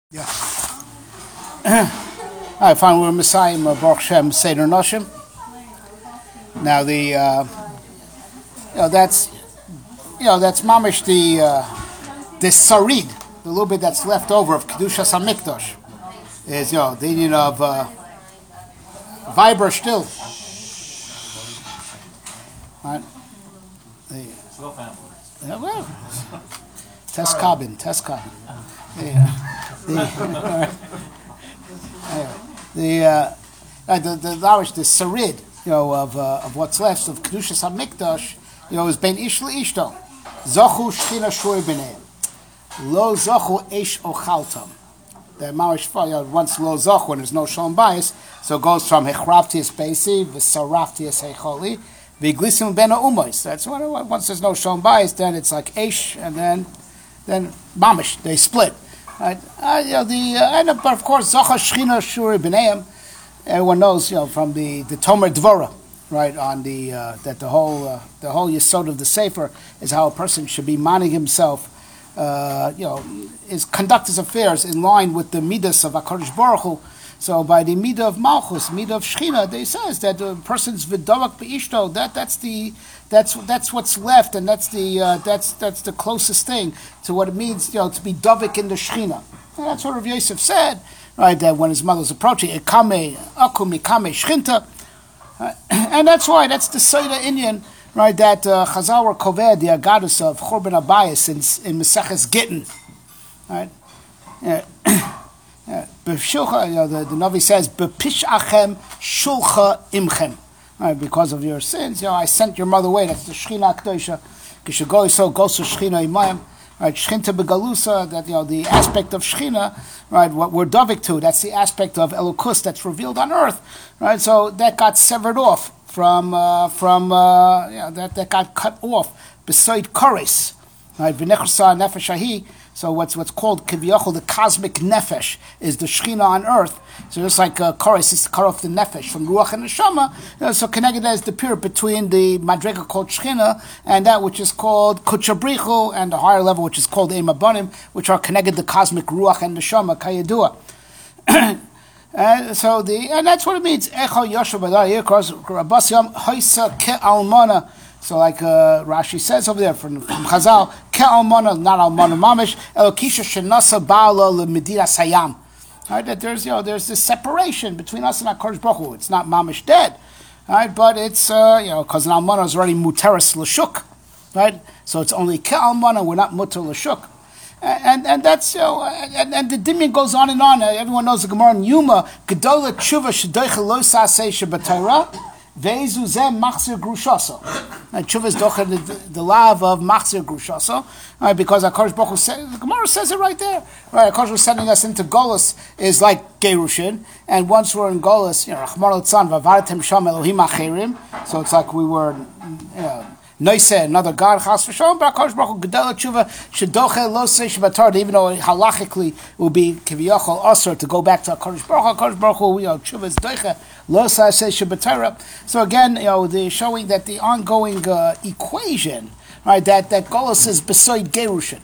Yeah. I find we're Messiah Baruch Shem Seder Noshim. Now that's mamish the sarid, the little bit that's left over of Kedushas Hamikdash is the union of Viber still. Right? Well, test cabin. The sarid, of what's left of Kedushas Hamikdash, is ben ish leishto. Zochu shchina shur b'neihem. Lo zochu eish ochaltam. The mamish once lo zochu, when there's no shalom bayis, so it goes from hechraftias beisi v'saraftias heicholi v'glisim ben ha'umois. That's what once there's no shalom bayis, then it's like eish, and then mamish, they split. Right? But of course, Zacha Shchina Shuri B'neihem. Everyone knows, from the Tomer Dvora, right? On that the whole yesod of the Sefer is how a person should be manning himself, is conduct his affairs in line with the midas of Hakadosh Baruch Hu. So by the midah of Malchus, midah of Shechina, they says that the person's v'davak beishto. That's what's left, and that's the closest thing to what it means, to be davik in the Shechina. And that's what Rav Yosef said, right? That when his mother's approaching, ikame akum ikame Shechinta, and that's why that's the Seder Indian, right? That Chazal were koved the agadus of Churban Abayis in Maseches Gittin, right? The Navi says, "Bepishachem shulcha imchem." Right, because of your sins, I sent your mother away. That's the Shechina Akdosha. Kishagoy so goes to Shechina imayim. Right, Shechinta begalusa. That the aspect of Shechina, right, what we're davik to. That's the aspect of Elokus that's revealed on earth. Right, so that got severed off from that got cut off beside Koris. Right, v'nechasa nefesh ahi. So what's called kiviyachol, the cosmic nefesh, is the Shechina on earth. So just like Koris is to cut off the nefesh from Ruach and Neshama, so connected as the pure between the madrega called Shechina and that which is called Kutchabrichu, and the higher level which is called Eim Abanim, which are connected the cosmic Ruach and Neshama, Kayadua. And that's what it means. Echo Yoshev Badar Yikros Rabbas Yom Hoisa Ke Almana. So like Rashi says over there from Chazal, Ke Almana, not Almana Mamish, Elokisha Shenasa Ba'ala LeMedira Sayam. Right, that there's this separation between us and HaKadosh Baruch Hu. It's not Mamish dead, right? But it's because an Almana is already Muteris L'Shuk, right? So it's only Ke Almana, we're not Muter L'Shuk. And that's and the dimyan goes on and on. Everyone knows the Gemara in Yuma, Gedola Tshuva Shedoicha Lo Sasei Shebatayra. Ve'ezu zeh machzir grushaso. Tshuva is docha the lav of machzir grushaso, because Hakadosh Baruch Hu said, the Gemara says it right there. Right, Hakadosh Hu sending us into Golus is like Gerushin, and once we're in Golus, Rachmana litzlan v'avaratem sham Elohim acherim. So it's like we were, Noise, another God, Chas v'Shalom, but HaKadosh Baruch Hu Gedol Tshuva Shedoche Lo Seish Batar, even though halachically it would be Kiviyachol Asur to go back to HaKadosh Baruch Hu, Tshuva is Doche Lo Seish Batar. So again, the showing that the ongoing equation, right, that Golus is beside Gerushin,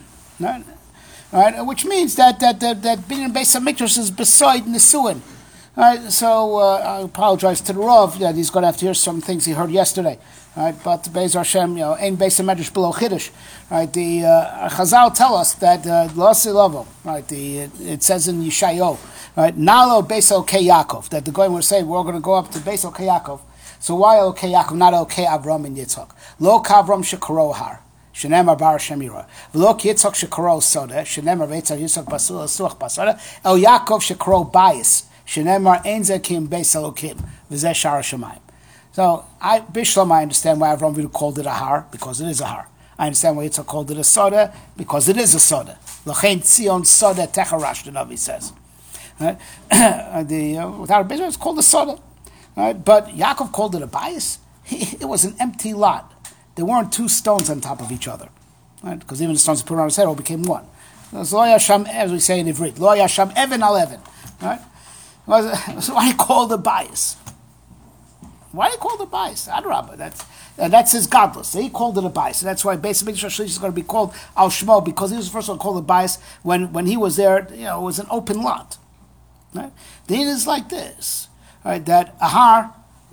right, which means that being in Beis Hamikdash is beside Nisuin. Right, so I apologize to the Rav. He's going to have to hear some things he heard yesterday. Right, but Beis Hashem, ain't Beis Hamedrash below Chiddush. Right, the Chazal tell us that Lo Silovo. Right, it says in Yeshayahu. Right, Nalo Beis Elokei Yaakov. That the Goyim will say we're going to go up to Beis Elokei Yaakov. So why Elokei Yaakov, not Elokei Avram and Yitzchak? Lo Kavram Shekaro Har. Shenemar Bar Shemira. V'lo Ki Yitzchak Shekaro Soda. Shenemar Veitzar Yitzchak Basul Suach Basada. El Yaakov Shekaro Bayis. Shenemar Ein Zekim Beis Elokim. V'zeh Shara Shemayim. So, Bishlam, I understand why Avram Avinu called it a har, because it is a har. I understand why Yitzchak called it a soda, because it is a soda. L'chein tzion soda techarash, the Navi says. Right? Without a business, it's called a soda. Right? But Yaakov called it a bias. It was an empty lot. There weren't two stones on top of each other. Right? Because even the stones he put on his head all became one. So, Lo Yasham, as we say in Ivrit, Lo Yasham Even al Even. Right? So why he called it bias? Why do you call it bias? Adrabah, And that's his godless. So he called it a bias. And that's why Beis Hamikdash Shlishi is going to be called Al Shmo, because he was the first one called a bias when he was there. It was an open lot. Right? The Din is like this, right? That a har,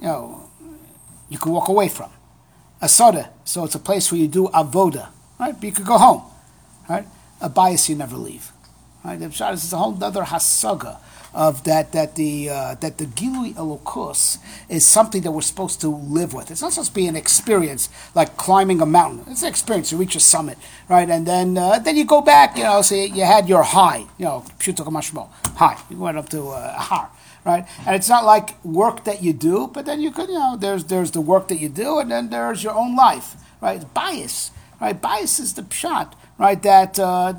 you can walk away from. A soda, so it's a place where you do avoda, right? But you could go home, right? A bias you never leave, right? The pshat is a whole other hasaga of that the Gilui Elokus is something that we're supposed to live with. It's not supposed to be an experience like climbing a mountain. It's an experience. You reach a summit, right? And then you go back, so you had your high, Pshuto Kamashmo, high. You went up to a har, right? And it's not like work that you do, but then you could, there's the work that you do, and then there's your own life, right? Bias, right? Bias is the pshat, right? That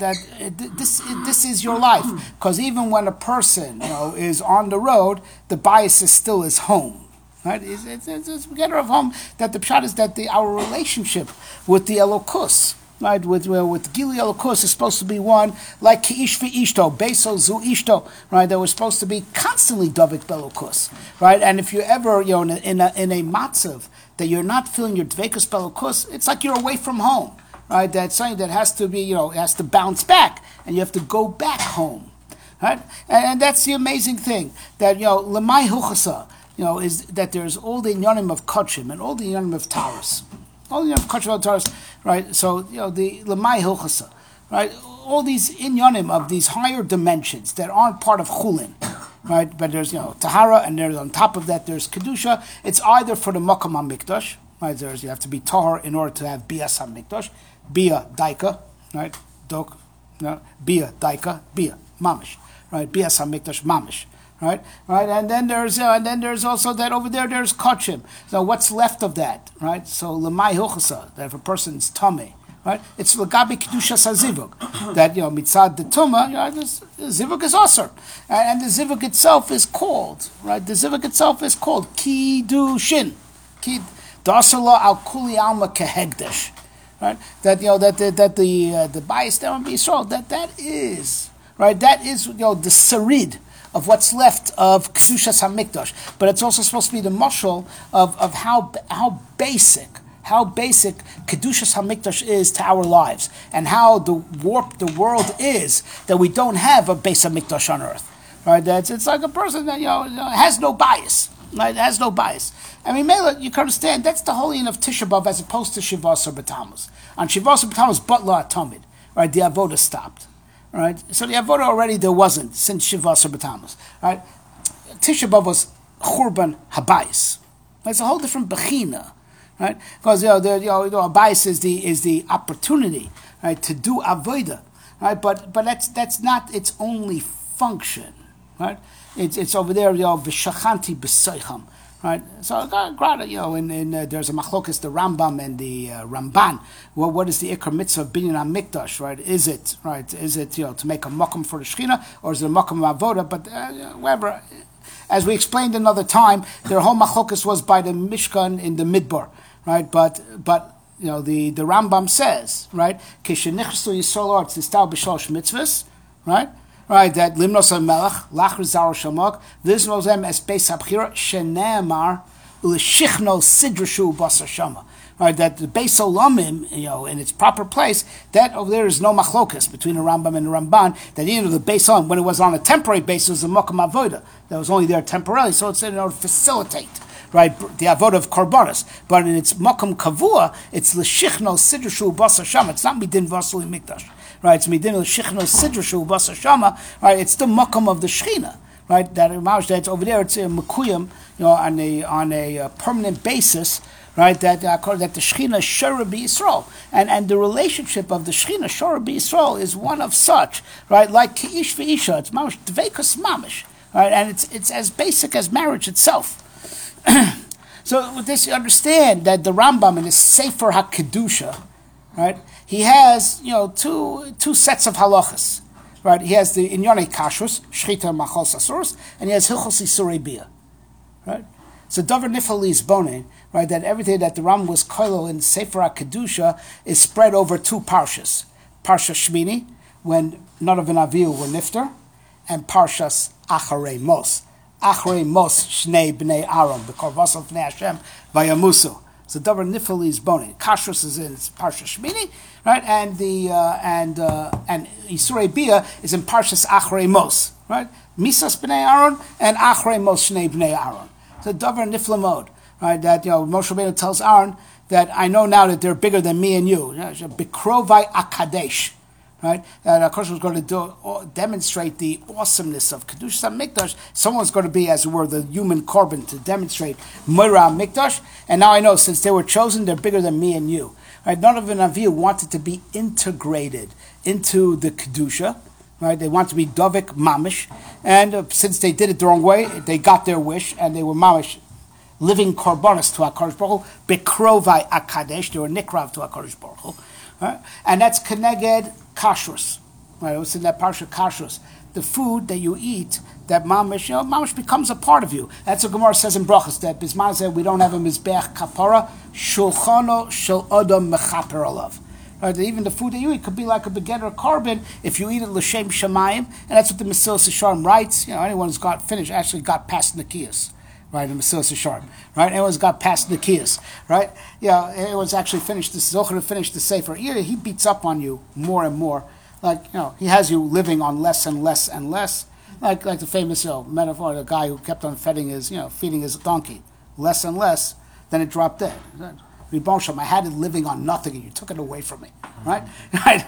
this is your life, because even when a person is on the road, the bias is still his home, right? It's a getter of home. That the pshat is that our relationship with the Elokus, right, with Gili Elokus is supposed to be one like Ki'ish v'ishto, Beso zu ishto, right? That we're supposed to be constantly Davik Belokus, right? And if you ever, in a matzav that you're not feeling your Dvekus Belokus, it's like you're away from home, right? That's something that has to be, it has to bounce back, and you have to go back home, right? And that's the amazing thing that Lemai Huchasa, is that there's all the inyanim of Kachim and all the inyanim of Taurus. All the cultural Taurus, right? So the Lemai Hilchasa, right? All these inyanim of these higher dimensions that aren't part of Chulin, right? But there's Tahara, and there's on top of that there's Kedusha. It's either for the Makam HaMikdash, right? You have to be Tahar in order to have Bias HaMikdash, Bia Daika, right? Dok, Bia Daika, Bia Mamish, right? Bias HaMikdash Mamish. Right, and then there's also that over there. There's kachim. So what's left of that, right? So lemai hilchasa, that if a person's tummy, right, it's legabi kedusha sazivuk, that mitzad the tuma, the zivuk is asur, and the zivuk itself is called, right? The zivuk itself is called kidushin, dasala al kuli alma kehegdesh, right? That that the bias there on Yisrael, that is right. That is the sarid of what's left of Kedushas HaMikdash. But it's also supposed to be the mashal of how basic Kedushas HaMikdash is to our lives, and how warped the world is that we don't have a Beis HaMikdash on earth. Right? It's like a person that has no bias. Right? It has no bias. I mean, Mela, you can understand, that's the holy of Tisha B'Av as opposed to Shivas or B'Tammuz. On Shivas or B'Tammuz, Butla Atomid. Right? The Avodah stopped. Right, so the avodah already there wasn't since Shivas or B'Tammuz. Right, Tisha B'Av was Churban Habayis. It's a whole different bechina, right? Because Habayis is the opportunity, right, to do avodah, right? But that's not its only function, right? It's over there, v'shachanti b'soicham. Right, so there's a machlokas, the Rambam and the Ramban. Well, what is the ikar mitzvah of binyan hamikdash? Right, is it to make a makom for the Shechina, or is it a makom of avoda? But whatever, as we explained another time, their whole machlokas was by the Mishkan in the Midbar. Right, but the Rambam says, right, kishenichsu Yisrael arts nistal b'shalosh mitzvahs, right. Right, that limnos melech lachar zaro shamok this knows them as beis habchira shenemar u'leshichno sidrashu basar shama. Right, that the beis olamim, in its proper place, that over there is no machlokas between the Rambam and the Ramban. That the beis olam, when it was on a temporary basis, was a mokum avoda that was only there temporarily, so it's in order to facilitate, right, the avodah of korbanos. But in its mokum kavua, it's leshichno sidrashu basar shama. It's not midin vasuli mikdash. Right, it's midin l'shichno sidrashu basar shama. Right, it's the makom of the Shechina. Right, that's over there. It's a mekuyim, on a permanent basis. Right, that the Shechina shara b'Yisrael, and the relationship of the Shechina shara b'Yisrael is one of such. Right, like ki'ish v'isha, it's mamish dveikus mamish. Right, and it's as basic as marriage itself. So with this, you understand that the Rambam in his Sefer HaKedusha, right, he has two sets of halachas, right? He has the inyonei kashrus, shchita machos asurus, and he has hilchos isurei bia, right? So davar nifali is bonin, right? That everything that the Rambam was koilo in Sefer HaKedusha is spread over two parshas: Parsha Shmini, when Nadav and Avihu were nifter, and Parshas Acharei Mos. Achrei Mos Shnei Bnei Aaron B'Korvasav Bnei Hashem Vayamusu. So davar nifla is bone. Kashrus is in Parsha Shmini, right? And the and Isurei Bia is in Parshas Achrei Mos, right? Misas b'nei Aaron and Achrei Mos shnei b'nei Aaron. So davar nifla mode, right? That Moshe Rabbeinu tells Aaron that I know now that they're bigger than me and you. Bikrovai akadesh. Right? And of course, was going to demonstrate the awesomeness of Kedushas HaMikdash. Someone's going to be, as it were, the human korban to demonstrate Moira HaMikdash. And now I know, since they were chosen, they're bigger than me and you. Right? None of the Navi wanted to be integrated into the Kedusha. Right? They want to be Dovik Mamish. And since they did it the wrong way, they got their wish, and they were Mamish, living korbanos to HaKadosh Baruch Hu. Bekrovai Akadesh, they were Nikrav to HaKadosh Baruch Hu. Right? And that's Keneged Kashrus. Right? It was in that Parsha Kashrus. The food that you eat, that mamish, mamish becomes a part of you. That's what Gemara says in Brachos, that Bisman said we don't have a Mizbeach Kapara, Shulchano Shel Adam Mechaper Alav. Right? Even the food that you eat could be like a beginner carbon if you eat it L'Shem Shemayim, and that's what the Mesilas Yesharim writes. Anyone who's got past Nikias. Right, in Mesilas Yesharim, right? Anyone's got past Nikias, right? Anyone's actually finished the Zohar, finished the Sefer. He beats up on you more and more. Like, he has you living on less and less and less. Like the famous, metaphor, the guy who kept on feeding his donkey. Less and less, then it dropped dead. Ribon Shem, I had it living on nothing, and you took it away from me, right? Right?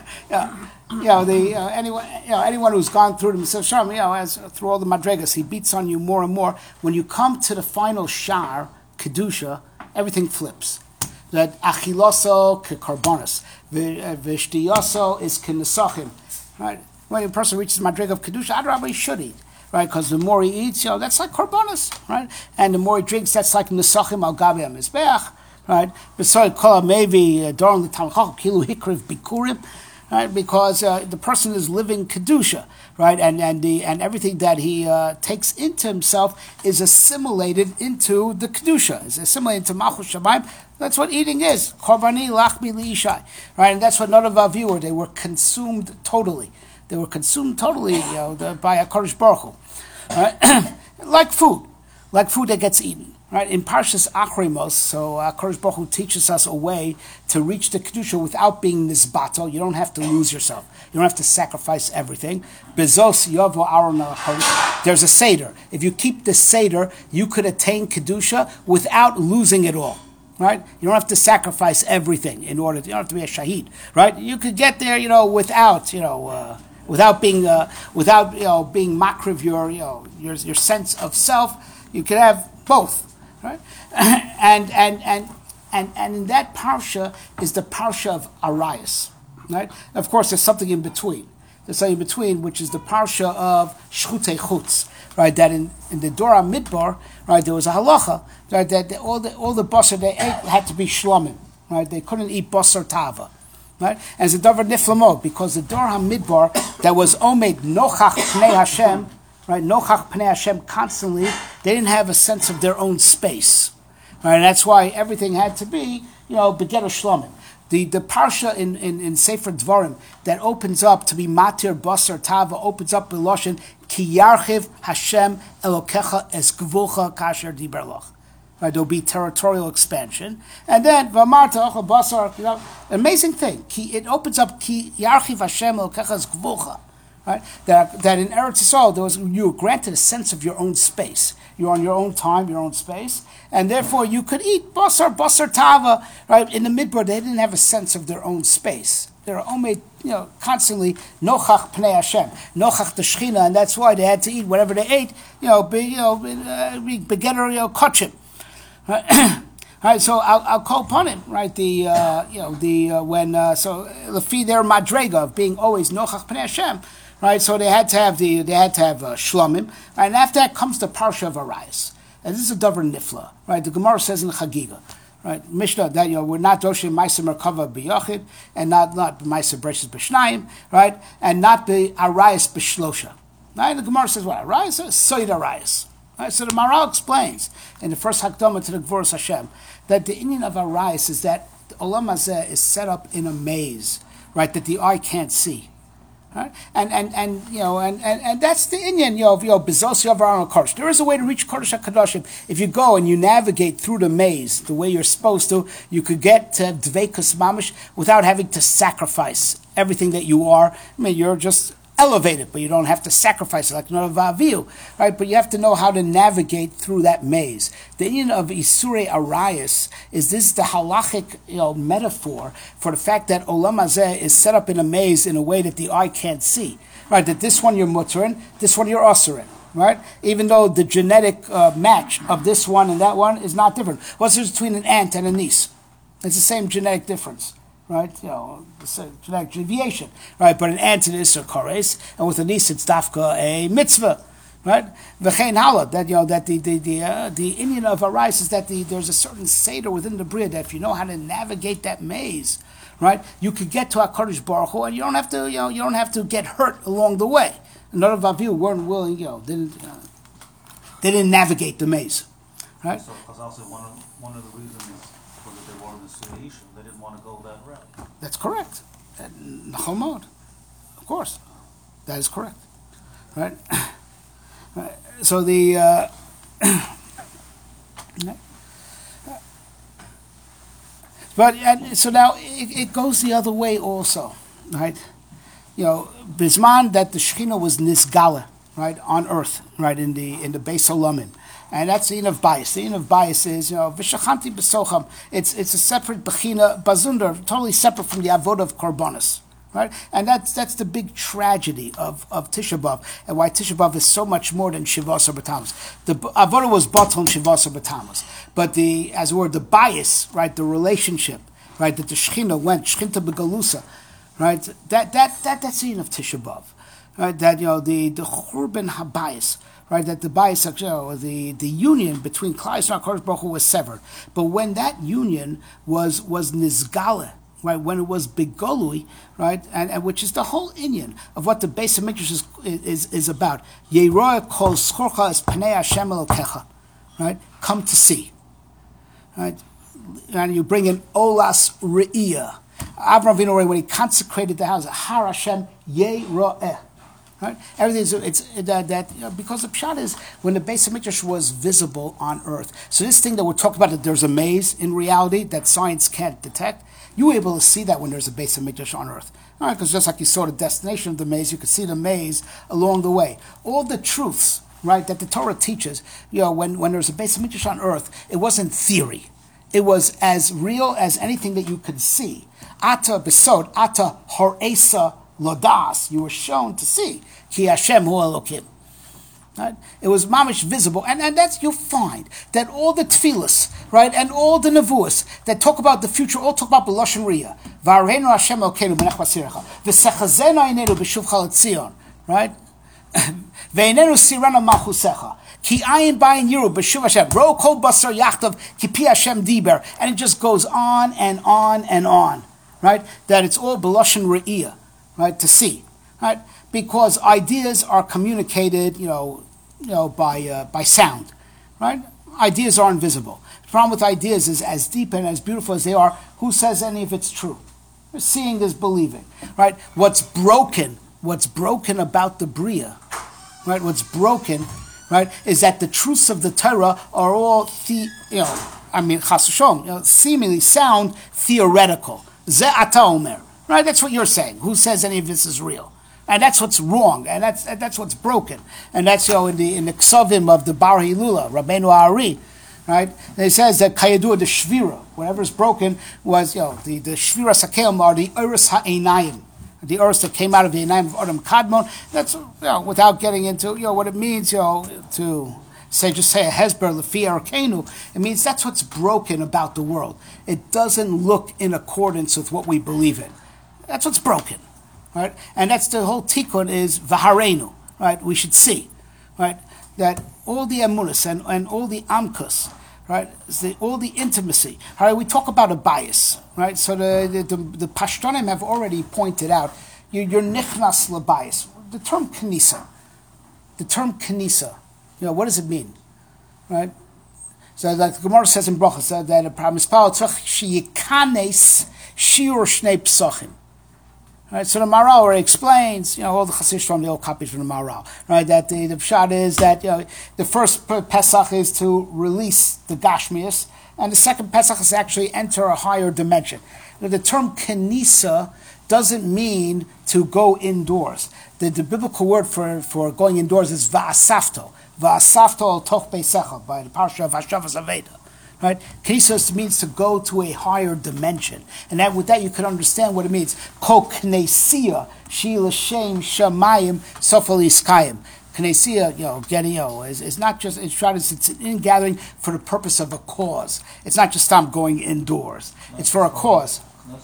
Anyone who's gone through the Mesilas Yesharim, through all the madregas, he beats on you more and more. When you come to the final shar kedusha, everything flips. That achiloso kekarbonos, v'shtiyoso is kenesachim, right? When a person reaches the madrega of kedusha, Adrabah, he should eat. Right, because the more he eats, that's like korbanos, right? And the more he drinks, that's like nesachim al gabi hamizbeach. Right, besides kol maybe during the Talmud kilu hikriv bikurim, right? Because the person is living kedusha, right, and everything that he takes into himself is assimilated into the kedusha, is assimilated into malchus shamayim. That's what eating is. Korbani lachmi liishai, right, and that's what none of our viewers. They were consumed totally. They were consumed totally, by HaKadosh Baruch Hu, right? like food that gets eaten. Right, in Parshas Achrei Mos, so HaKadosh Baruch Hu teaches us a way to reach the Kedusha without being nisbato. You don't have to lose yourself. You don't have to sacrifice everything. Bezos Yovo Aaron HaKadosh. There's a Seder. If you keep the Seder, you could attain Kedusha without losing it all. Right? You don't have to sacrifice everything in order to, you don't have to be a Shahid. Right? You could get there, without being makriv your sense of self. You could have both. Right, and in that parsha is the parsha of Arias, right? Of course, there's something in between. There's something in between, which is the parsha of Shchutei Chutz, right? That in the Dora Midbar, right, there was a halacha, right, that all the basar they ate had to be shlomim, right? They couldn't eat basar tava, right? And it's a davar niflamot because the Dora Midbar that was omed nochach pnei Hashem. Right, Nochach Pnei Hashem constantly, they didn't have a sense of their own space. Right, and that's why everything had to be, Begeder Shlomim. The parsha in Sefer Dvarim that opens up to be Matir Basar Tava opens up B'Loshen Ki Yarchiv Hashem Elokecha Es Gvulcha Kasher Diber Loch. Right, there'll be territorial expansion, and then V'Amarta Ochel Basar. Amazing thing. It opens up Ki Yarchiv Hashem Elokecha Es Gvulcha. Right? That in Eretz Yisrael, you were granted a sense of your own space. You're on your own time, your own space, and therefore you could eat basar tava. Right? In the Midbar, they didn't have a sense of their own space. They were only, constantly nochach pnei Hashem, nochach the Shechina, and that's why they had to eat whatever they ate. Begetter, kachim. Right? Right, so I'll call upon him. Right, when lefi their madrega of being always nochach pnei Hashem. Right, so they had to have shlomim. Right, and after that comes the parsha of Arias, and this is a davar nifla. Right, the Gemara says in the Chagiga, right, Mishnah that we're not doshim ma'aser merkava b'yachid, and not ma'aser brachos b'shnayim, right, and not the Arias b'shlosha. Right, the Gemara says what Arias is soid Arias. Right, so the Maharal explains in the first Hakdama to the Gvuras Hashem that the inyan of Arias is that the Olam Hazeh is set up in a maze, right, that the eye can't see. Right? And that's the Indian, Bezos Yavaran Kodesh. There is a way to reach Kodesh HaKadoshim. If you go and you navigate through the maze the way you're supposed to, you could get to Dveikus Mamish without having to sacrifice everything that you are. I mean, you're just elevated, but you don't have to sacrifice it like Norav Avihu, right? But you have to know how to navigate through that maze. The Indian of Isurei Arayas is the halachic, metaphor for the fact that Olam Hazeh is set up in a maze in a way that the eye can't see, right? That this one you're mutter in, this one you're usher in, right? Even though the genetic match of this one and that one is not different. What's the difference between an ant and a niece? It's the same genetic difference. Right, the genetic deviation, right? But an ant is a kores, and with a niece it's dafka a mitzvah, right? V'chein hala, that the Indian of Arais is that there's a certain seder within the bria that if you know how to navigate that maze, right, you could get to HaKadosh Baruch Hu, and you don't have to get hurt along the way. None of Avihu weren't willing, they didn't navigate the maze, right? So, because also one of the reasons was that they wanted the Sudaisha. They didn't want to go that route. That's correct. Nachomod. Of course. That is correct. Right? So so now it goes the other way also. Right? Bisman that the Shekhinah was Nisgala, right, on earth, right, in the Beis Holamin. And that's the in of bias. The in of bias is, v'shachanti b'socham. It's a separate bechina bazundar, totally separate from the avodah of korbanos, right? And that's the big tragedy of Tisha B'av, and why Tisha B'av is so much more than Shivas B'Tammuz. The avodah was batal in Shivas B'Tammuz, but the bias, right, the relationship, right, that the Shechina went Shechinta B'Galusa, right? That's the in of Tisha B'av, right? That the Churban Habayis. Right, that the bias, the union between Klal Yisrael and HaKadosh Baruch Hu was severed. But when that union was nizgale, right, when it was begolui, right, and which is the whole inyan of what the Beis Hamikdash is about. Yeroah kol schorcha es panei Hashem Elokecha, right, come to see, right, and you bring in olas re'iyah. Avraham Avinu, when he consecrated the house, Har Hashem Yeroeh. Right? Everything is because the pshat is when the Beis Hamikdash was visible on earth. So this thing that we're talking about, that there's a maze in reality that science can't detect, you were able to see that when there's a Beis Hamikdash on earth. All right, because just like you saw the destination of the maze, you could see the maze along the way. All the truths, right, that the Torah teaches, when there's a Beis Hamikdash on earth, it wasn't theory. It was as real as anything that you could see. Ata besod, ata horesa lodas, you were shown to see. Ki Hashem hu Elokim. Right? It was mamish visible, and that's, you'll find that all the tefillas, right, and all the nevuos that talk about the future, all talk about b'lashon riyah. V'areinu Hashem Elokeinu b'nech b'sirecha, v'sechazenu einenu b'shuvcha l'tzion, right? Ve'einenu sirena malchusecha. Ki ayin bayin yiru b'shuv Hashem. Ro kol basar yachtav ki pi Hashem diber, and it just goes on and on and on, right? That it's all b'lashon riyah. Right, to see, right, because ideas are communicated, by sound, right? Ideas are invisible. The problem with ideas is, as deep and as beautiful as they are, who says any of it's true? Seeing is believing, right? What's broken about the bria, right? What's broken, right, is that the truths of the Torah are all chas v'shalom, seemingly sound theoretical. Ze ata omer. Right, that's what you're saying. Who says any of this is real? And that's what's wrong, and that's what's broken. And that's in the Ksavim of the Bar Hilula, Rabbeinu Ari, right? And it says that Kayadua the Shvira, whatever's broken was the Shvira Sakeim are the Uris Ha'einayim, the Uris that came out of the Einayim of Adam Kadmon. That's without getting into what it means to say a Hezber Lefi Arkenu. It means that's what's broken about the world. It doesn't look in accordance with what we believe in. That's what's broken, right? And that's the whole tikkun is v'harenu, right? We should see, right? That all the emunas and all the amkus, right? All the intimacy. All right, we talk about a bias, right? So the Pashtonim have already pointed out you're nichnas lebias. The term kanisa, what does it mean, right? So like the Gemara says in Brachos that a mispal tzach sheyikanes shiur shnei psachim. Right, so the Maharal already explains, all the Chassidus from the old copies from the Maharal, right? That the pshat is that the first Pesach is to release the Gashmias, and the second Pesach is actually enter a higher dimension. The term Kenisa doesn't mean to go indoors. The biblical word for going indoors is Va'asafto al toch beisecha, by the parsha of Hashavas Aveda. Right? Knessos means to go to a higher dimension. And with that you can understand what it means. Kol knesia, shi l'shem shamayim sofal iskayim. Knesia, is not just, it's an in-gathering for the purpose of a cause. It's not just I'm going indoors. It's for a cause.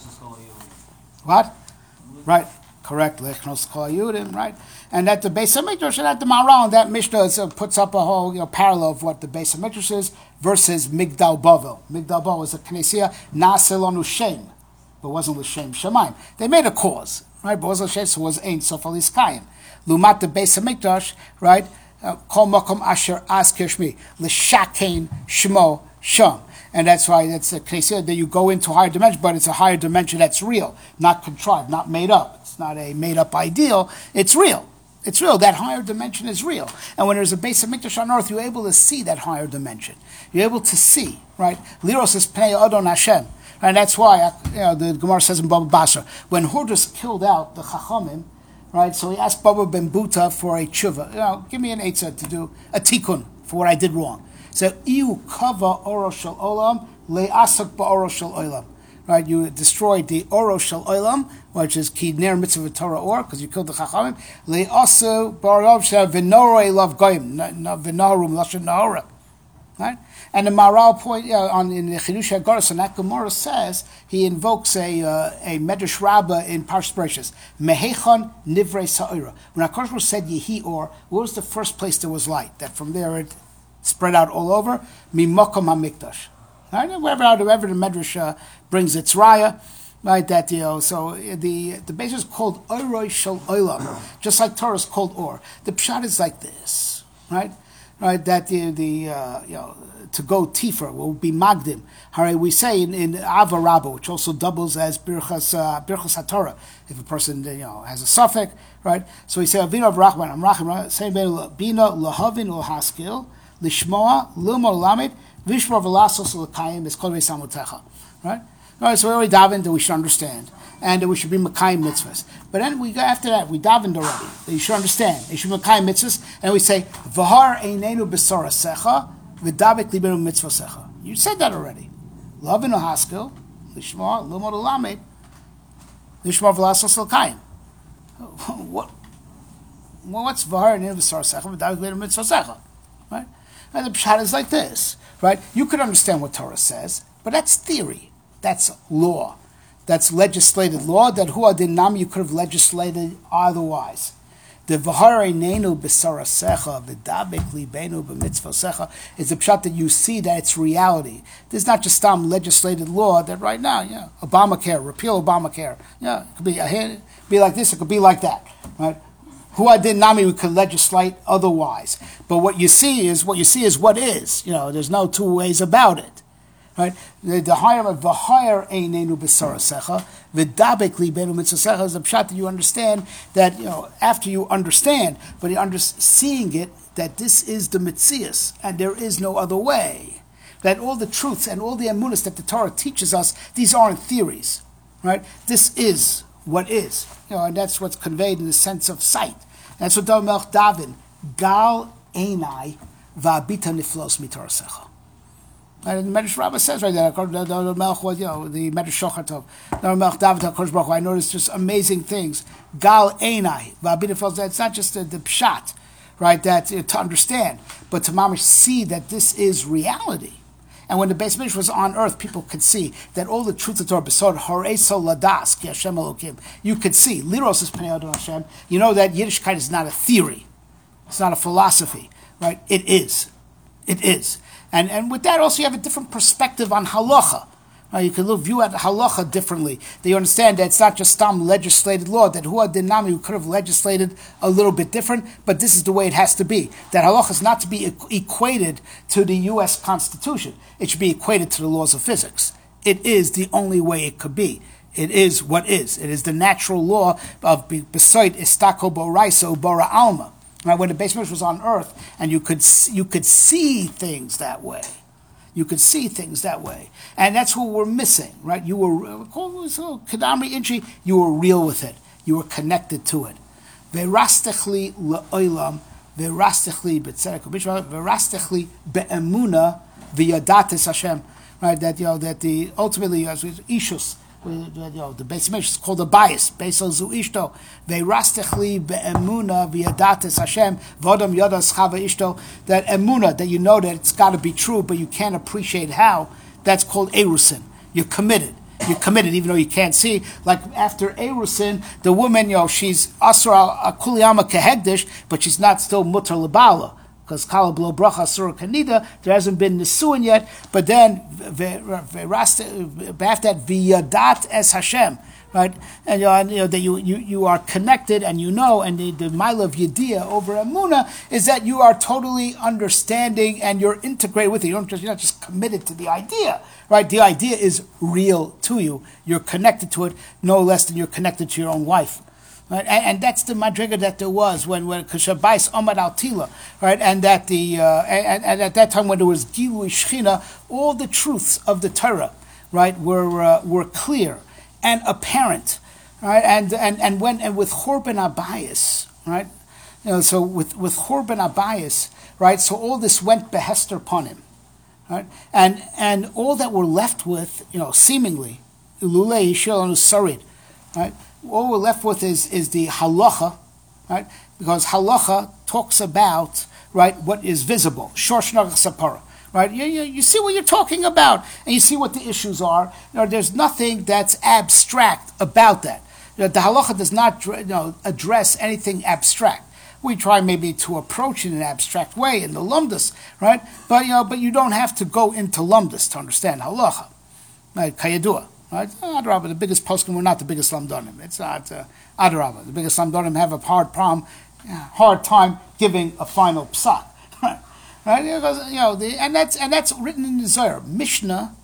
What? Right. Correct. Lechnos kol yudim, right? And at the Beis HaMikdash, and at the Maharal, that Mishnah puts up a whole parallel of what the Beis HaMikdash is versus Migdal Bavel. Migdal Bavel was a Knessia Naseh Lanu Shem, but wasn't L'Shem Shemaim. They made a cause, right? But wasn't L'Shem, so it was Ein Sof Al Iskayim. Lumat the Beis HaMikdash, right? Kol Makom Asher Az Kishmi L'Shakein Shmo Sham. And that's why it's a Knessia that you go into a higher dimension, but it's a higher dimension that's real, not contrived, not made up. It's not a made-up ideal. It's real. It's real. That higher dimension is real. And when there's a Beis HaMikdash on earth, you're able to see that higher dimension. You're able to see, right? Liros is Pnei Adon Hashem. And that's why, the Gemara says in Baba Basra, when Hurdus killed out the Chachamim, right, so he asked Baba Ben Buta for a tshuva. Give me an eitzah to do a tikkun for what I did wrong. So, Iu kava oro shel olam, le'asak ba'oro shel olam. Right, you destroyed the Oro Shel Olam, which is Ki Ner Mitzvah Torah Or, because you killed the Chachamim. Le'asu Barav Shel V'norei Lav Goyim, V'norum Lashon Nahora. Right, and the Maharal point in the Chidush HaGaros, and that Gemara says he invokes a Medrash Rabbah in Parshas Bereishis. Mehechon Nivrei Sa'ira. When HaKadosh Baruch Hu said Yehi Or, what was the first place there was light? That from there it spread out all over. Mimokom HaMikdash. Right? Wherever the Medrash brings its raya, right? That so the base is called Oroi Shel Olam, just like Torah is called Or. The pshat is like this, right? Right? That to go tifer will be magdim. Hare we say in Ava Rabbah, which also doubles as birchas haTorah, if a person has a suffix, right? So we say Avinu of Rachman, Amrachim, say Bina Lahavin Ulhaskil Lishmoa Lilmor Lamed. Vishmar v'lasos l'kayim is kol v'samutecha, right? All right, so we already davened that we should understand, and that we should be makayim mitzvahs. But then after that, we davened already that you should understand. You should be makayim mitzvahs, and we say v'har einenu b'sara secha v'dabek libenu mitzvah secha. You said that already. Love in a haskell, lishmar l'mod l'lamed, lishmar v'lasos l'kayim. What's v'har einenu b'sara secha v'dabek libenu mitzvah secha, right? And the pshat is like this. Right? You could understand what Torah says, but that's theory. That's law. That's legislated law that Hua Dinam you could have legislated otherwise. The V'harei Neinu B'sarasecha V'dabek Libenu B'mitzvosecha is the pshat that you see that it's reality. This is not just some legislated law that right now, Obamacare, repeal Obamacare. It could be like this, it could be like that. Right? Hua din nami, we could legislate otherwise. But what you see is what is. There's no two ways about it. Right? The higher einenu b'sarasecha, v'dabek libenu mitzvasecha is a pshat that you understand that, after you understand, but you're seeing it, that this is the mitzias, and there is no other way. That all the truths and all the emunas that the Torah teaches us, these aren't theories. Right? This is what is. And that's what's conveyed in the sense of sight. That's what David Melch David, Gal Einai Va'abita Niflos Mitorasecha. And the Medrash Rabbah says right there, the Melch was, the Medrash Shochatov, David Melch David HaKadosh Baruch Hu, I noticed just amazing things. Gal Einai Va'abita Niflos, it's not just the pshat, right, that to understand, but to mamish see that this is reality. And when the Beis Mikdash was on earth, people could see that all the truth of Torah, besod hareso ladas ki Hashem Elokim, you could see. Liros is Pnei Adon Hashem. You know that Yiddishkeit is not a theory. It's not a philosophy, right? It is. It is. And with that also you have a different perspective on halacha. You can view at halacha differently. That you understand that it's not just some legislated law, that Hua Dinami who could have legislated a little bit different, but this is the way it has to be. That halacha is not to be equated to the U.S. Constitution. It should be equated to the laws of physics. It is the only way it could be. It is what is. It is the natural law of beside istako boraiso bora alma. Right, when the Beis Mikdash was on earth, and you could see things that way. You could see things that way, and that's what we're missing, right? You were kadamri inchi. You were real with it. You were connected to it. Verastechli leolam, verastechli betzedek ubishma, verastechli beemuna v'yadatis Hashem. Right, that that the ultimately as ishus. The Beis Mikdash is called a bias. Beisol zu ishto ve'rastechli be'emuna v'yadatis Hashem v'odam yadas chava ishto. That emuna, that you know that it's got to be true, but you can't appreciate how. That's called erusin. You're committed. You're committed, even though you can't see. Like after erusin, the woman, she's asra kuliyama kehegdish, but she's not still mutar lebala. Because kala blo bracha surah kanida, there hasn't been nisuin yet. But then after that viyadat es Hashem, right? And that you are connected and you know, and the mile of yediyah over emuna is that you are totally understanding and you're integrated with it. You're not just committed to the idea, right? The idea is real to you. You're connected to it no less than you're connected to your own wife. Right? And that's the madriga that there was when Kashabais Omad Al Tila, right? And that and at that time when there was Gilui Shechina, all the truths of the Torah, right, were clear and apparent, right? And with Chorban Abayis, right? So with Chorban Abayis, right? So all this went behester upon him, right? And all that we're left with, seemingly, Lulei Yishel Sarid, right? All we're left with is the halacha, right? Because halacha talks about, right, what is visible. Shorsh sapara, right? You see what you're talking about, and you see what the issues are. There's nothing that's abstract about that. The halacha does not, address anything abstract. We try maybe to approach it in an abstract way in the lumdus, right? But you don't have to go into lumdus to understand halacha, right? Kayadua. Right? Adarabah, the biggest poskim, we're not the biggest lamdonim. It's not Adarabah. The biggest lamdonim have a hard time giving a final psak. Right? And that's written in the Zohar. Mishnah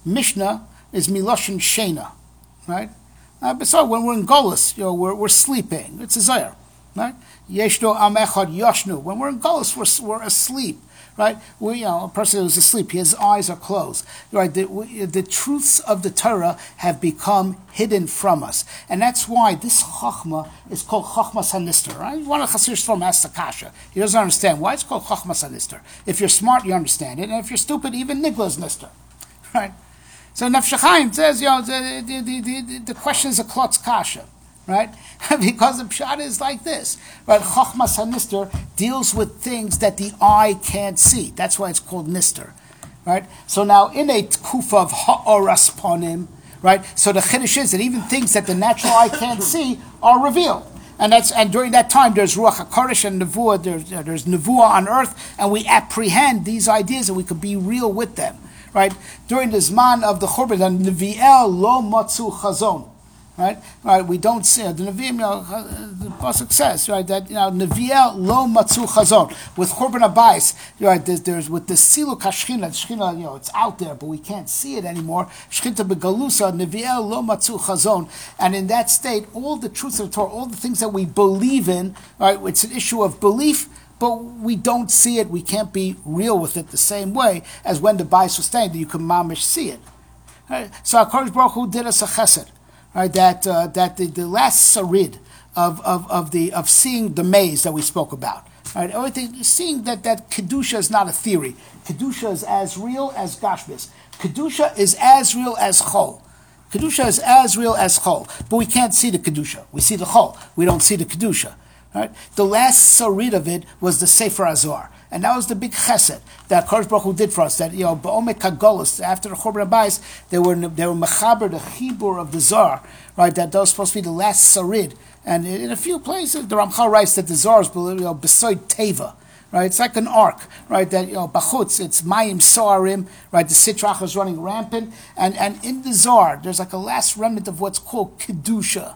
is miloshin shena, right? But so when we're in Golus, we're sleeping. It's a Zohar, right? Yeshno am echad yoshnu. When we're in Golus, we're asleep. Right, a person who's asleep, his eyes are closed. Right, the truths of the Torah have become hidden from us, and that's why this chachma is called chachmas hanister. Right, one of the Chassidus from asked the kasha. He doesn't understand why it's called chachmas hanister. If you're smart, you understand it, and if you're stupid, even nigla's nister. Right, so Nefesh Chaim says, the question is a klotz kasha. Right? Because the pshat is like this. Right? Chochmas HaNister deals with things that the eye can't see. That's why it's called Nister. Right? So now in a tkufa of ha'oras ponim, right? So the chiddush is that even things that the natural eye can't see are revealed. And during that time there's Ruach HaKodesh and Nevuah, there's Nevuah on earth, and we apprehend these ideas and we could be real with them. Right? During the Zman of the Churban, the Nevi'el lo matzu chazon. Right. We don't see the Nevi'im. The pasuk says, right, that Nevi'el lo matzu chazon with Chorban Abayis. Right, there's with the siluk hashchina. Shchina, it's out there, but we can't see it anymore. Shchita begalusa Nevi'el lo matzu chazon, and in that state, all the truths of the Torah, all the things that we believe in, right, it's an issue of belief. But we don't see it. We can't be real with it the same way as when the Bayis was saying that you can mamish see it. Right? So HaKadosh Baruch Hu did us a chesed. Right, that the last sarid of seeing the maze that we spoke about, right? Everything, seeing that kedusha is not a theory. Kedusha is as real as gashmis. Kedusha is as real as chol. Kedusha is as real as chol, but we can't see the kedusha. We see the chol. We don't see the kedusha. Right? The last sarid of it was the Sefer Azor. And that was the big chesed that Kadosh Baruch Hu did for us. That ba'omek hagolus, after the Chorban Abayis, they were mechaber the chibur of the Zohar, right? That was supposed to be the last sarid. And in a few places, the Ramchal writes that the Zohar is beside teva, right? It's like an ark, right? That bachutz, it's mayim soarim, right? The sitrach is running rampant, and in the Zohar, there's like a last remnant of what's called kedusha.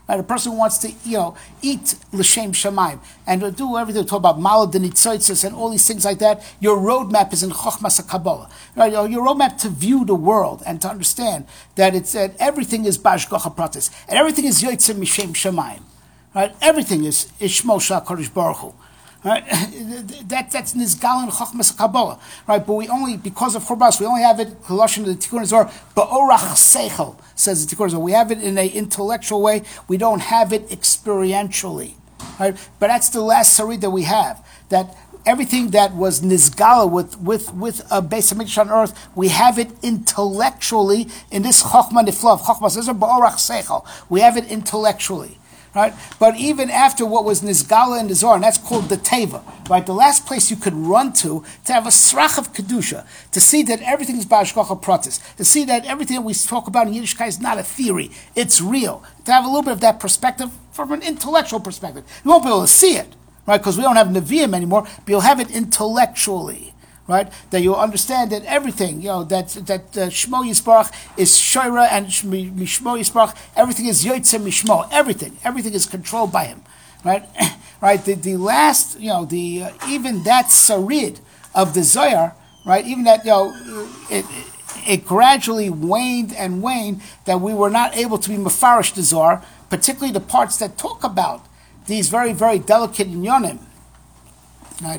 Right? A person who wants to, eat l'shem shamayim and do everything. Talk about malad and nitzotzos and all these things like that. Your roadmap is in chochmas hakabbalah. Right? Your roadmap to view the world and to understand that everything is b'ashgacha pratis and everything is yotzei mishem shamayim. Right? Everything is shmo shel HaKadosh Baruch Hu. Right? That's nizgal in chochmas kabbalah, right? But we only, because of Churbas, we only have it, Colossian the Tikkun Zohar, ba'orach seichel, says the Tikkun Zohar. We have it in an intellectual way, we don't have it experientially, right? But that's the last sarid that we have, that everything that was nizgala with a Beis HaMikdash on earth, we have it intellectually in this chochma niflav, chochma says ba'orach seichel, we have it intellectually. Right? But even after what was Nizgala and the Zohar, and that's called the Teva, right? The last place you could run to have a srach of Kedusha, to see that everything is Ba'ashgacha Pratis, to see that everything that we talk about in Yiddishkeit is not a theory, it's real. To have a little bit of that perspective from an intellectual perspective. You won't be able to see it, right? Because we don't have Nevi'im anymore, but you'll have it intellectually. Right, that you'll understand that everything, that Shmo Yisbarach is Shoira and Mishmo Yisbarach, everything is Yotzei Mishmo, everything is controlled by him, right? Right. The last, even that sarid of the Zohar, right? Even that, it gradually waned and waned that we were not able to be mefarish the Zohar, particularly the parts that talk about these very, very delicate inyanim, right?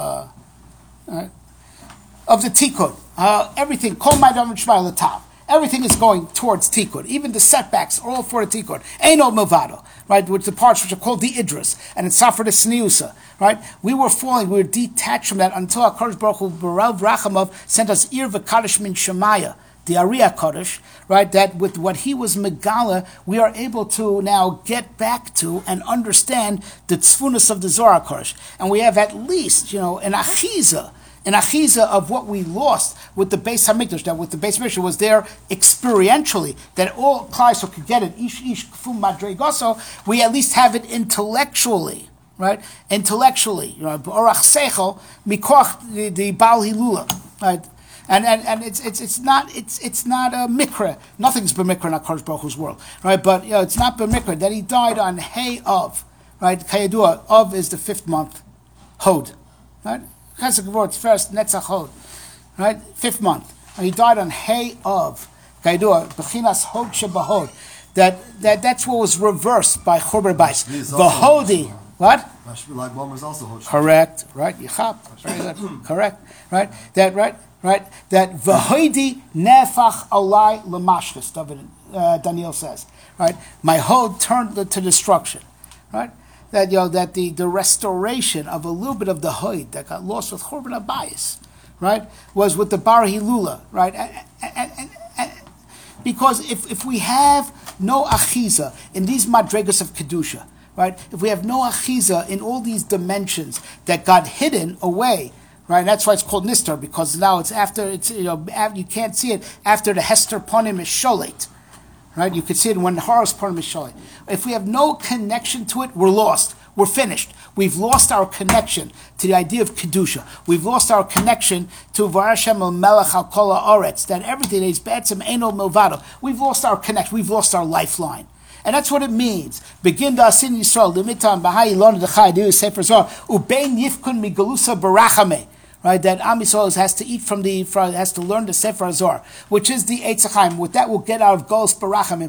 Of the tikkun, everything, kol ma'adam shmai l'tav. Everything is going towards tikkun. Even the setbacks are all for the tikkun. Eino mavado, right? Which the parts which are called the idras, and it's suffered the sniusa, right? We were falling, we were detached from that until HaKadosh Baruch Hu Barav Rachamov sent us Ir v'kadosh min Shemaya, the Ariya Kodesh, right? That with what he was Megala, we are able to now get back to and understand the tzfunus of the Zohar Kodesh, and we have at least, an achiza of what we lost with the Beis HaMikdash, that with the Beis HaMikdash was there experientially, that all Klal could get it, ish kfum madregoso, we at least have it intellectually, right? Intellectually, orach seichel mikoch the Baal Hilula, right? And it's not a mikra. Nothing's b'mikra in HaKadosh Baruch Hu's world, right? But it's not b'mikra that he died on Hay of, right? Kayadua, of is the 5th month, Hod, right? It's first Netzach Hod, right? 5th month. And he died on Hay of Kaidua, Bechinas Hod Shebahod. That's what was reversed by Churban Bayis. V'hodi, what? Like one was also Hod. Correct, right? Yichab, very good. Correct, right? That v'hodi nefach alai lemashkas. Daniel says, right? My Hod turned to destruction, right? That that the restoration of a little bit of the Hoyd that got lost with Churban Bayis, right, was with the Bar Hilula, right, and because if we have no achiza in these madregas of kedusha, right, if we have no achiza in all these dimensions that got hidden away, right, that's why it's called nistar, because now it's after you can't see it after the Hester Ponim is sholet. Right, you could see it when Horus Purim is showing. If we have no connection to it, we're lost. We're finished. We've lost our connection to the idea of kedusha. We've lost our connection to Varashem el Melech al Kol Haaretz, that everything is be'etzem eino milvado. We've lost our connection. We've lost our lifeline, and that's what it means. Begin to asin Yisrael limitam b'hai lon dechai diu sefer Zohar ubein yifkun migalusa barachame. Right, that Am Yisrael has to eat has to learn the Sefer Zohar, which is the Eitz Chaim. With that, we'll get out of Golos Barachamim.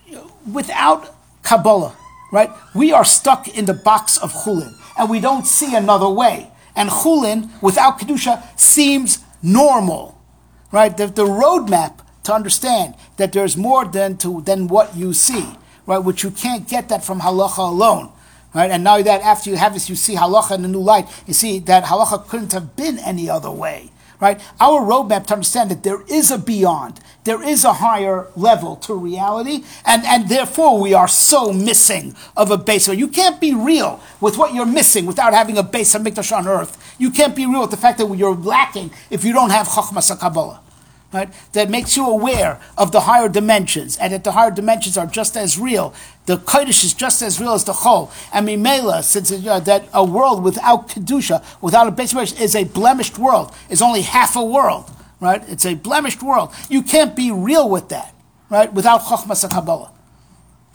Without Kabbalah, right, we are stuck in the box of Chulin, and we don't see another way. And Chulin, without Kedusha, seems normal, right? The roadmap to understand that there's more than what you see, right? Which you can't get that from Halacha alone. Right, and now that after you have this, you see halacha in a new light. You see that halacha couldn't have been any other way. Right, our roadmap to understand that there is a beyond, there is a higher level to reality, and therefore we are so missing of a base. So you can't be real with what you're missing without having a Beis HaMikdash on earth. You can't be real with the fact that you're lacking if you don't have Chochmas HaKabbalah. Right, that makes you aware of the higher dimensions, and that the higher dimensions are just as real. The Kodesh is just as real as the Chol. And Mimela, since that a world without Kedusha, without a Beis HaMikdash, is a blemished world, is only half a world. Right, it's a blemished world. You can't be real with that. Right, without Chochmas HaKabbalah.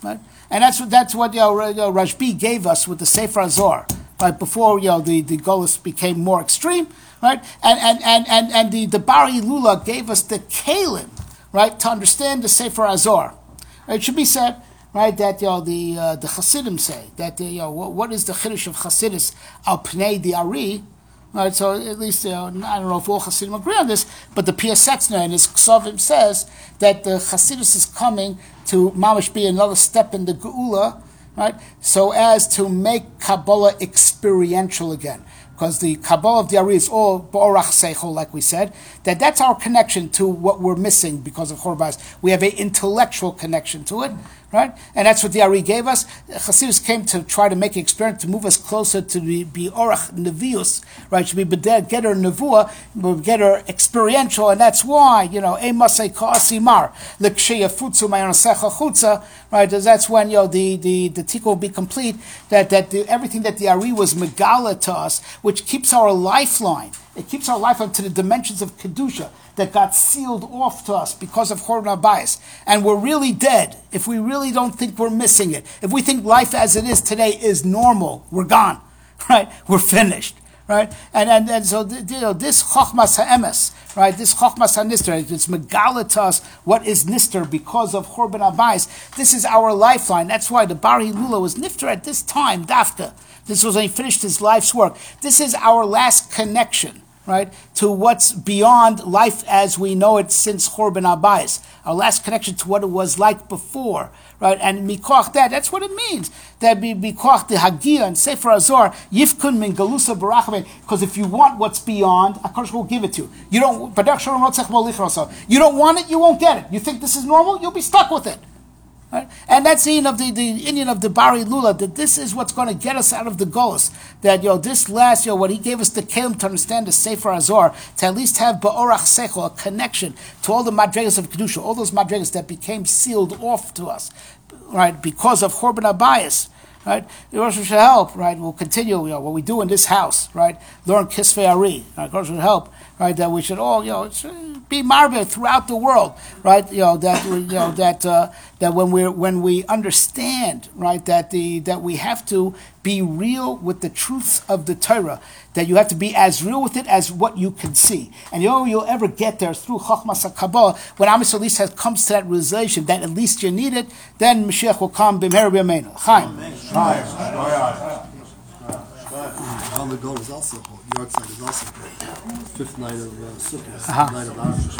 right? And that's what Rashbi gave us with the Sefer Azor, right? Before the Golus became more extreme, right? And the Bari Lula gave us the Kalim, right, to understand the Sefer Azor. It should be said, right, that the Hasidim say that what is the Chiddush of Chasidus al Pnei the Ari, right? So at least I don't know if all Hasidim agree on this, but the Pia Sexner in his Ksovim says that the Chasidus is coming to mamish be another step in the Geula, right? So as to make Kabbalah experiential again. Because the Kabbalah of the Ari is all B'orach Seichel, like we said, that's our connection to what we're missing because of Chorban. We have an intellectual connection to it, right? And that's what the Ari gave us. Chassidus came to try to make an experiment to move us closer to the B'orach Nevius, right? Should be get her Nevuah, get her experiential, and that's why, Emasei Ka'asimar, L'ksheya Futsu Mayonasecha Chutza, right? That's when, the Tikka will be complete, that everything that the Ari was Megala to us, which keeps our lifeline. It keeps our lifeline to the dimensions of Kedusha that got sealed off to us because of Chorban Abayis. And we're really dead if we really don't think we're missing it. If we think life as it is today is normal, we're gone, right? We're finished, right? And so this Chochmas HaEmes, right? This Chochmas HaNister, it's Megala to us what is Nister because of Chorban Abayis. This is our lifeline. That's why the Bari Lula was Nifter at this time, Dafka. This was when he finished his life's work. This is our last connection, right, to what's beyond life as we know it since Chorban Abayis. Our last connection to what it was like before, right? And mikoch that's what it means. That mikoch the Hagia and Sefer Azor Yifkun min Galusa Barachamim. Because if you want what's beyond, HaKadosh will give it to you. You don't. You don't want it, you won't get it. You think this is normal, you'll be stuck with it. Right? And that's the Indian of the Bari Lula, that this is what's going to get us out of the Golus. That this last what he gave us the Kelim to understand the Sefer Azor, to at least have Ba'orach Seichel, a connection to all the Madregas of Kedusha, all those Madregas that became sealed off to us, right, because of Chorban Abayis. Right, the Rosh should help. Right, we'll continue. What we do in this house. Right, learn Kisvei Ari. Right, Rosh should help. Right, that we should all be marbe throughout the world. Right, that when we understand, right, that we have to be real with the truths of the Torah. That you have to be as real with it as what you can see, and you'll ever get there through Chochmas HaKabbalah. When Am Yisrael at least comes to that realization that at least you need it, then Mashiach will come b'meher b'yameinu. Chaim. On the goal is also, York side is also fifth night of Sukkot, night of Arash.